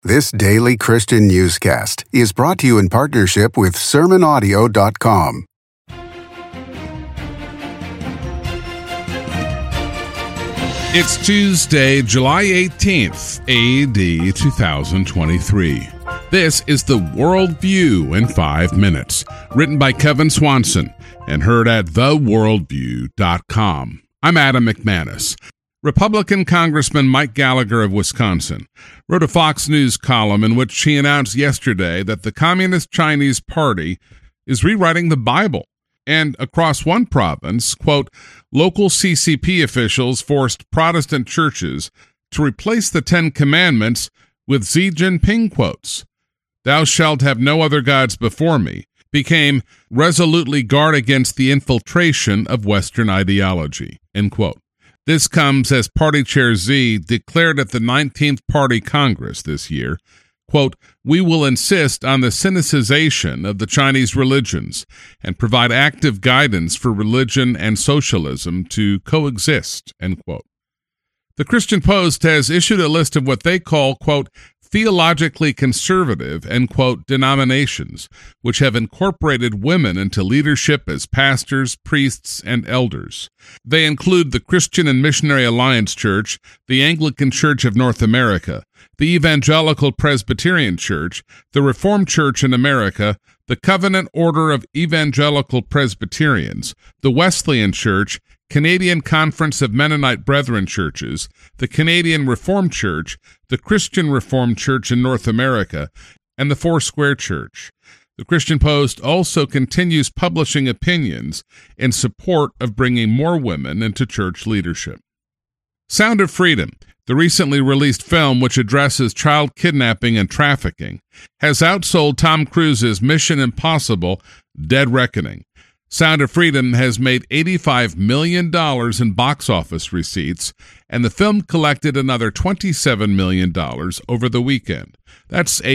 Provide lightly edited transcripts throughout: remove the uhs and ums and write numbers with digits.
This daily Christian newscast is brought to you in partnership with SermonAudio.com. It's Tuesday, July 18th, A.D. 2023. This is the Worldview in 5 minutes, written by Kevin Swanson and heard at theworldview.com. I'm Adam McManus. Republican Congressman Mike Gallagher of Wisconsin wrote a Fox News column in which he announced yesterday that the Communist Chinese Party is rewriting the Bible. And across one province, quote, local CCP officials forced Protestant churches to replace the Ten Commandments with Xi Jinping quotes. Thou shalt have no other gods before me became resolutely guard against the infiltration of Western ideology, end quote. This comes as Party Chair Xi declared at the 19th Party Congress this year, quote, we will insist on the Sinicization of the Chinese religions and provide active guidance for religion and socialism to coexist, end quote. The Christian Post has issued a list of what they call, quote, theologically conservative, end quote, denominations, which have incorporated women into leadership as pastors, priests, and elders. They include the Christian and Missionary Alliance Church, the Anglican Church of North America, the Evangelical Presbyterian Church, the Reformed Church in America, the Covenant Order of Evangelical Presbyterians, the Wesleyan Church, Canadian Conference of Mennonite Brethren Churches, the Canadian Reformed Church, the Christian Reformed Church in North America, and the Foursquare Church. The Christian Post also continues publishing opinions in support of bringing more women into church leadership. Sound of Freedom, the recently released film which addresses child kidnapping and trafficking, has outsold Tom Cruise's Mission Impossible: Dead Reckoning. Sound of Freedom has made $85 million in box office receipts, and the film collected another $27 million over the weekend. That's a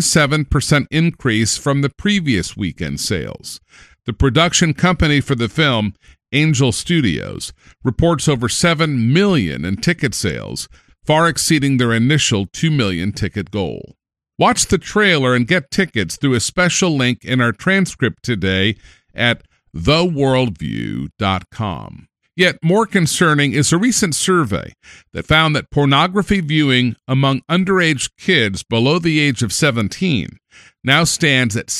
37% increase from the previous weekend sales. The production company for the film, Angel Studios, reports over $7 million in ticket sales, far exceeding their initial $2 million ticket goal. Watch the trailer and get tickets through a special link in our transcript today at theworldview.com. Yet more concerning is a recent survey that found that pornography viewing among underage kids below the age of 17 now stands at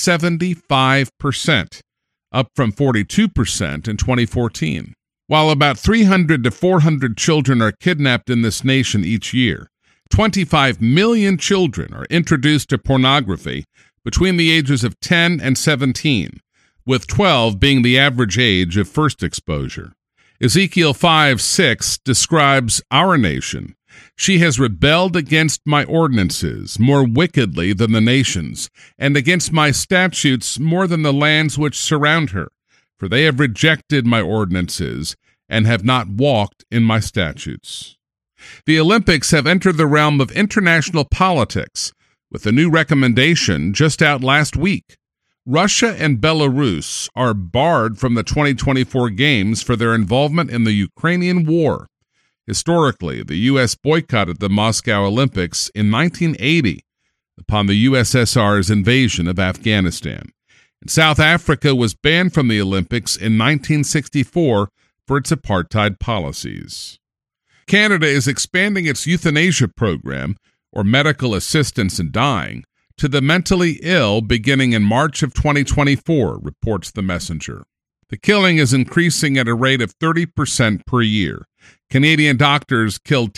75%, up from 42% in 2014. While about 300 to 400 children are kidnapped in this nation each year, 25 million children are introduced to pornography between the ages of 10 and 17, with 12 being the average age of first exposure. Ezekiel 5:6 describes our nation. She has rebelled against my ordinances more wickedly than the nations, and against my statutes more than the lands which surround her. For they have rejected my ordinances and have not walked in my statutes. The Olympics have entered the realm of international politics, with a new recommendation just out last week. Russia and Belarus are barred from the 2024 Games for their involvement in the Ukrainian war. Historically, the U.S. boycotted the Moscow Olympics in 1980 upon the USSR's invasion of Afghanistan. And South Africa was banned from the Olympics in 1964 for its apartheid policies. Canada is expanding its euthanasia program, or medical assistance in dying, to the mentally ill beginning in March of 2024, reports the Messenger. The killing is increasing at a rate of 30% per year. Canadian doctors killed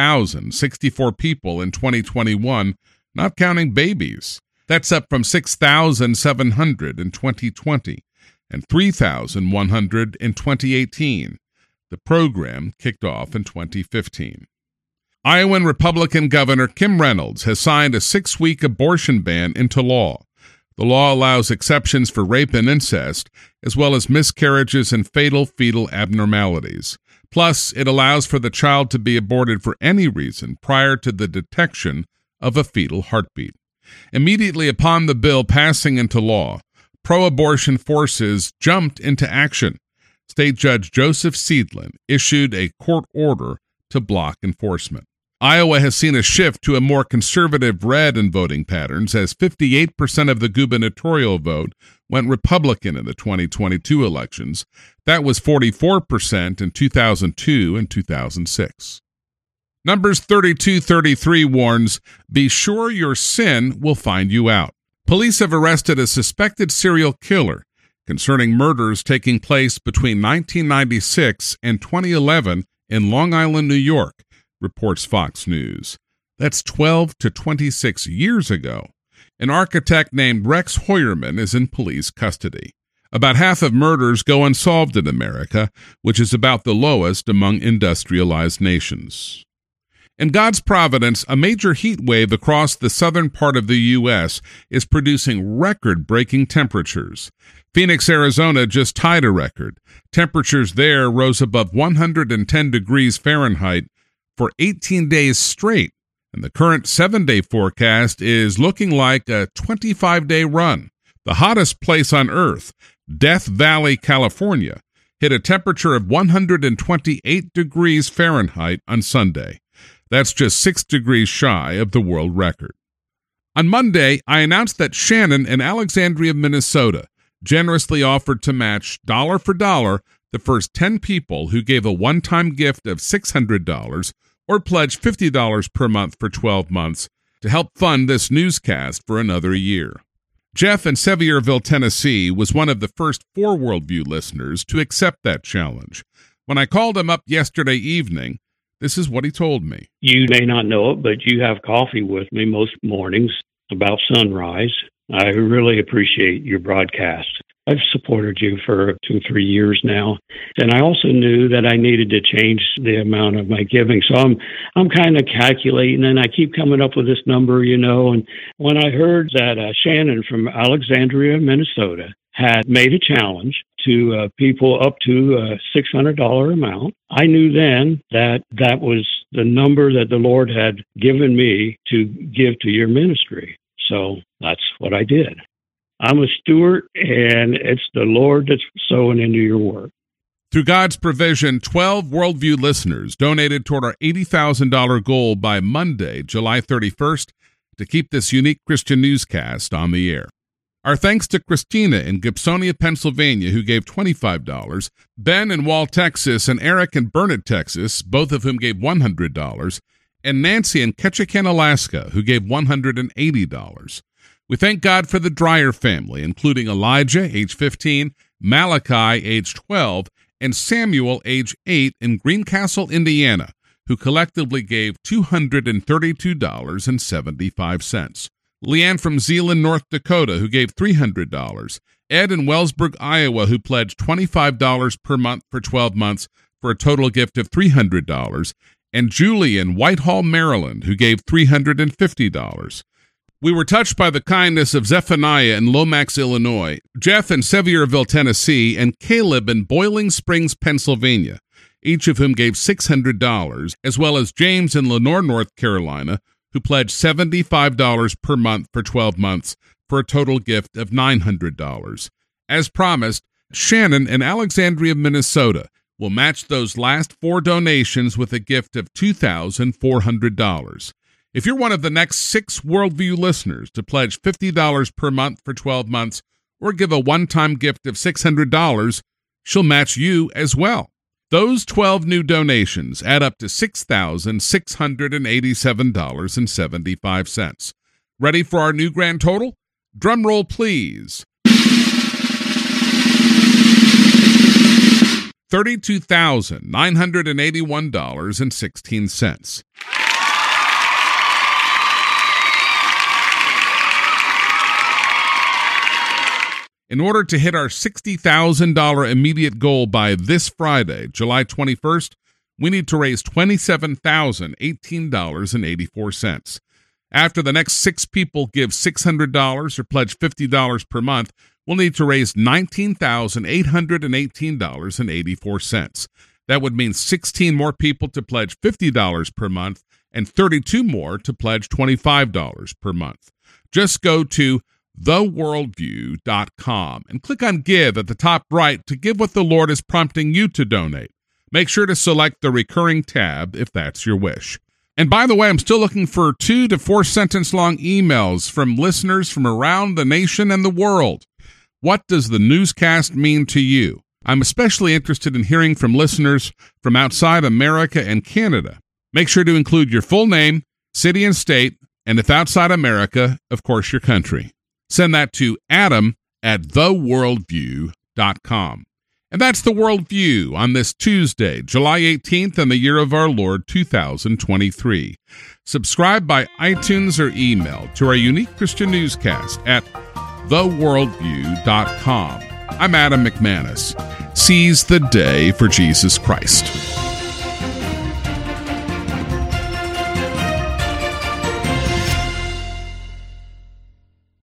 10,064 people in 2021, not counting babies. That's up from 6,700 in 2020 and 3,100 in 2018. The program kicked off in 2015. Iowan Republican Governor Kim Reynolds has signed a 6-week abortion ban into law. The law allows exceptions for rape and incest, as well as miscarriages and fatal fetal abnormalities. Plus, it allows for the child to be aborted for any reason prior to the detection of a fetal heartbeat. Immediately upon the bill passing into law, pro-abortion forces jumped into action. State Judge Joseph Seidlin issued a court order to block enforcement. Iowa has seen a shift to a more conservative red in voting patterns as 58% of the gubernatorial vote went Republican in the 2022 elections. That was 44% in 2002 and 2006. Numbers 3233 warns, "Be sure your sin will find you out." Police have arrested a suspected serial killer concerning murders taking place between 1996 and 2011 in Long Island, New York, reports Fox News. That's 12 to 26 years ago. An architect named Rex Hoyerman is in police custody. About half of murders go unsolved in America, which is about the lowest among industrialized nations. In God's providence, a major heat wave across the southern part of the U.S. is producing record-breaking temperatures. Phoenix, Arizona just tied a record. Temperatures there rose above 110 degrees Fahrenheit for 18 days straight, and the current 7-day forecast is looking like a 25-day run. The hottest place on Earth, Death Valley, California, hit a temperature of 128 degrees Fahrenheit on Sunday. That's just 6 degrees shy of the world record. On Monday, I announced that Shannon in Alexandria, Minnesota, generously offered to match dollar for dollar the first 10 people who gave a one-time gift of $600 or pledged $50 per month for 12 months to help fund this newscast for another year. Jeff in Sevierville, Tennessee, was one of the first 4 Worldview listeners to accept that challenge. When I called him up yesterday evening, this is what he told me. You may not know it, but you have coffee with me most mornings about sunrise. I really appreciate your broadcast. I've supported you for 2 or 3 years now, and I also knew that I needed to change the amount of my giving. So I'm kind of calculating, and I keep coming up with this number, And when I heard that Shannon from Alexandria, Minnesota, had made a challenge to people up to a $600 amount, I knew then that that was the number that the Lord had given me to give to your ministry. So that's what I did. I'm a steward, and it's the Lord that's sowing into your work. Through God's provision, 12 Worldview listeners donated toward our $80,000 goal by Monday, July 31st, to keep this unique Christian newscast on the air. Our thanks to Christina in Gibsonia, Pennsylvania, who gave $25, Ben in Wall, Texas, and Eric in Burnett, Texas, both of whom gave $100, and Nancy in Ketchikan, Alaska, who gave $180. We thank God for the Dreyer family, including Elijah, age 15, Malachi, age 12, and Samuel, age 8, in Greencastle, Indiana, who collectively gave $232.75. Leanne from Zeeland, North Dakota, who gave $300. Ed in Wellsburg, Iowa, who pledged $25 per month for 12 months for a total gift of $300. And Julie in Whitehall, Maryland, who gave $350. We were touched by the kindness of Zephaniah in Lomax, Illinois, Jeff in Sevierville, Tennessee, and Caleb in Boiling Springs, Pennsylvania, each of whom gave $600, as well as James in Lenore, North Carolina, who pledged $75 per month for 12 months for a total gift of $900. As promised, Shannon in Alexandria, Minnesota, will match those last 4 donations with a gift of $2,400. If you're one of the next 6 Worldview listeners to pledge $50 per month for 12 months or give a one-time gift of $600, she'll match you as well. Those 12 new donations add up to $6,687.75. Ready for our new grand total? Drum roll, please. $32,981.16. In order to hit our $60,000 immediate goal by this Friday, July 21st, we need to raise $27,018.84. After the next 6 people give $600 or pledge $50 per month, we'll need to raise $19,818.84. That would mean 16 more people to pledge $50 per month and 32 more to pledge $25 per month. Just go to theworldview.com and click on Give at the top right to give what the Lord is prompting you to donate. Make sure to select the recurring tab if that's your wish. And by the way, I'm still looking for 2 to 4 sentence long emails from listeners from around the nation and the world. What does the newscast mean to you? I'm especially interested in hearing from listeners from outside America and Canada. Make sure to include your full name, city and state, and if outside America, of course, your country. Send that to adam@theworldview.com. And that's The Worldview on this Tuesday, July 18th, in the year of our Lord, 2023. Subscribe by iTunes or email to our unique Christian newscast at theworldview.com. I'm Adam McManus. Seize the day for Jesus Christ.